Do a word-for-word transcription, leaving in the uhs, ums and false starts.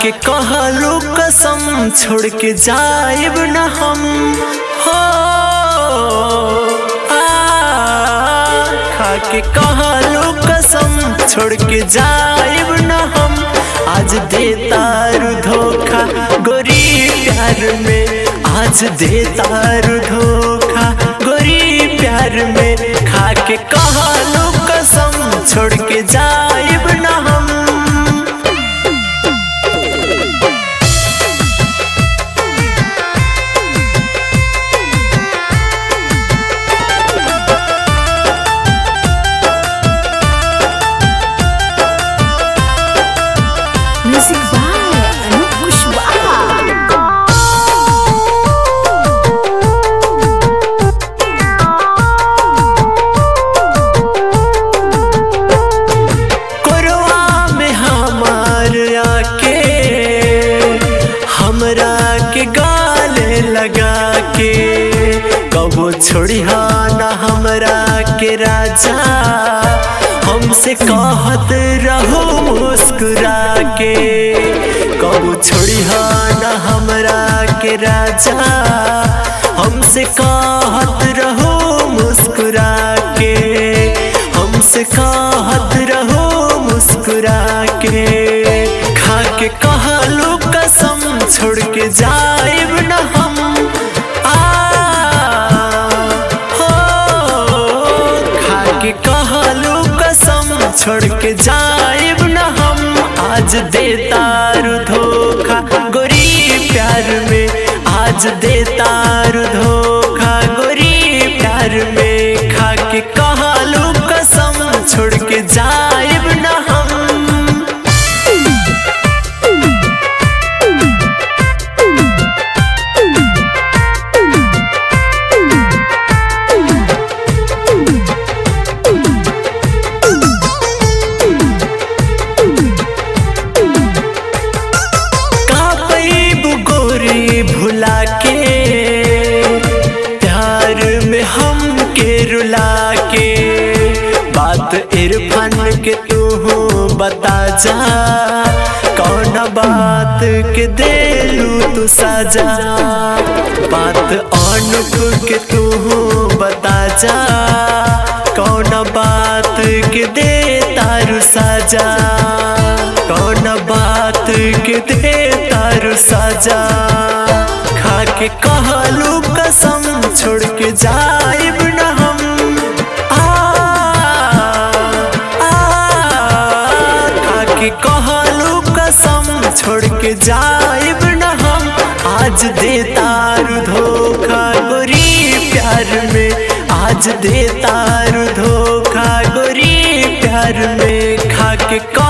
के कहलू कसम छोड़ के जाइब न हम हो आ, खा के कहलू कसम छोड़ के जाइब न हम आज देतारू धोखा गोरी प्यार में आज देतारू धोखा गोरी प्यार में खा के कहलू कसम छोड़ के जाइब न हम। Music by Anup Kushwaha. कोरवा में हमार आके हमरा के गाले लगा के कबो छोड़िहा ना हमरा के राजा हमसे कहत रहो मुस्कुरा के कबो छोड़िहा ना हमरा के राजा हमसे कहत रहो मुस्कुरा के हमसे कहत रहो मुस्कुरा के खा के कहलू कसम छोड़ के जाइब न हम आ हो खा के कहलू कसम छोड़ के जाइब न हम आज देतारू धोखा गोरी प्यार में आज देतारू धोखा गोरी प्यार में खा के कहलू कसम छोड़ के जाइब न हम। भुला के प्यार में हम के रुला के बात इरफान के तू बता जा कौन बात के देलू तू साजा बात अनुप के तू बता जा कौन बात के दे तारू साजा कौन बात के दे तारू साजा खा के कहलू कसम छोड़ के जाइब न हम आ, आ, खा के कहलू कसम छोड़ के जाइब न हम आज देतारू धोखा गोरी प्यार में आज देतारू धोखा गोरी प्यार में खा के